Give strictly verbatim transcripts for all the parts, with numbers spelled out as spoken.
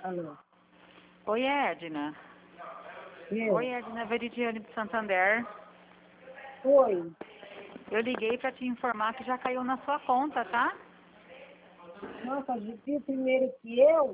Alô? Oi, Edna. Eu? Oi, Edna Veridiane de Santander. Oi. Eu liguei para te informar que já caiu na sua conta, tá? Nossa, viu primeiro que eu?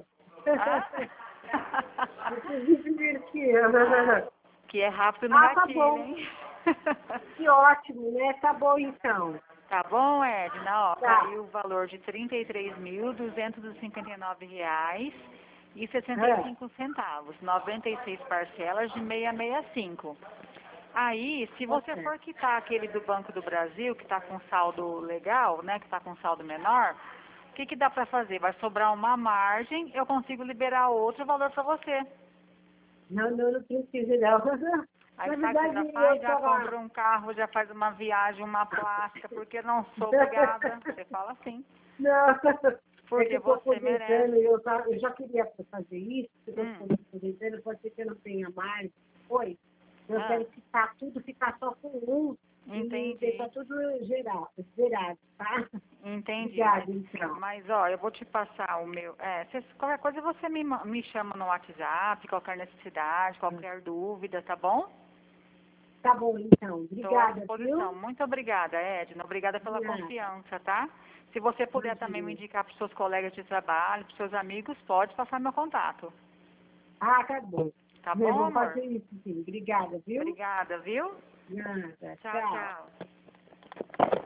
Ah? Você viu primeiro que eu. Que é rápido no Ah, tá gatilho, bom. hein? Que ótimo, né? Tá bom, então. Tá bom, Edna? Ó, Tá. caiu o valor de trinta e três mil duzentos e cinquenta e nove reais e sessenta e É. cinco centavos, noventa e seis parcelas de seiscentos e sessenta e cinco. Aí, se Tá você certo. for quitar aquele do Banco do Brasil, que está com saldo legal, né, que está com saldo menor, o que, que dá para fazer? Vai sobrar uma margem, eu consigo liberar outro valor para você. Não, não, não precisa, não. Aí Na sabe o que você já verdade, faz? eu Já tava... compra um carro, já faz uma viagem, uma plástica, porque não sou obrigada. Você fala assim. Não, é que Porque eu estou você aposentando merece. e eu, tava, eu já queria fazer isso, porque eu Hum. estou aposentando, pode ser que eu não tenha mais. Oi, eu Ah, quero ficar tudo, ficar só com um e deixar entendi. tudo gerado, zerado, tá? Entendi, mas, Obrigada, então. mas ó, eu vou te passar o meu. É, cê- qualquer coisa você me, ma- me chama no WhatsApp, qualquer necessidade, qualquer dúvida, tá bom? Tá bom, então. Estou à Obrigada, disposição. viu? Muito obrigada, Edna. Obrigada De pela nada. confiança, tá? Se você puder também me Imagina. indicar para os seus colegas de trabalho, para os seus amigos, pode passar meu contato. Ah, tá bom. Tá Eu bom, vou amor? fazer isso, sim. Obrigada, viu? Obrigada, viu? Nada. Tchau, Tchau. tchau.